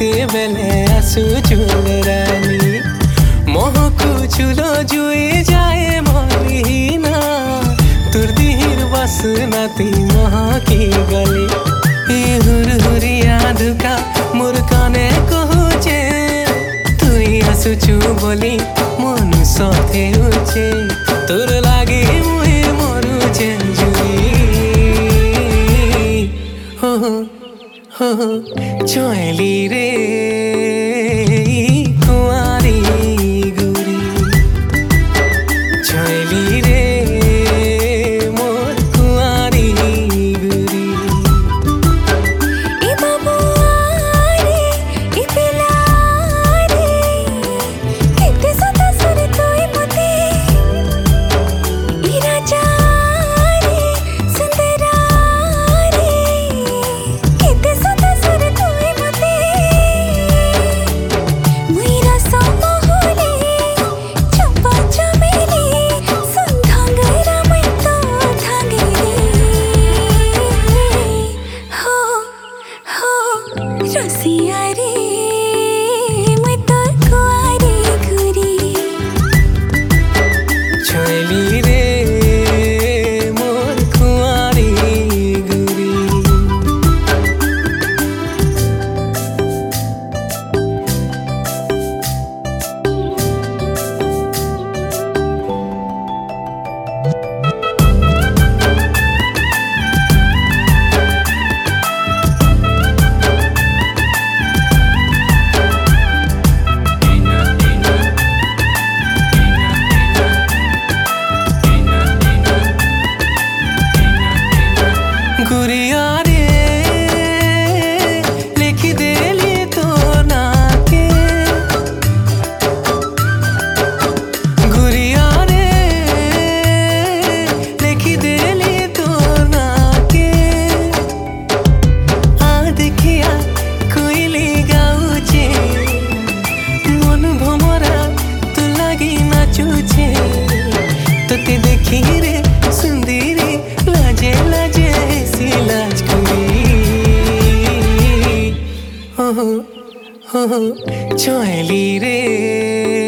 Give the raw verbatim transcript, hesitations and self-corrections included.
बेले आसु चुल रानी महकु चुलो जुए जाए मलिना तुर दिहिर बासना ती महकी गली ए हुर हुरिया धुका मोर काने कहूचे तुई आसुचु बोली मन सथे उचे तोर लागे मुहे मरुचे जुई हो हो चली रे कुआरी गुरी चली रे मोर कुआरी गुरी ए बाबू रे ए पिला रे केते सदा सुर तोय मते ई राजा रे सुंदरा रे केते सदा सुर तोय मते मुईरा समहोले चंपा चमेली सुंधांगरा मैं तो धांगे हो हो रसिया रे मैं तो कुआरी गुरी चली रे मोर कुआरी गुरी गुरिया रे लिख देली तो नाके गुरिया रे लिख देली तो नाके आ देखिया कोइली गाउचे मन भमरा तू लागी नाचुचे तोके देखी रे सुंदरी लाजे लाजे सी लाज करी हो हो चली रे।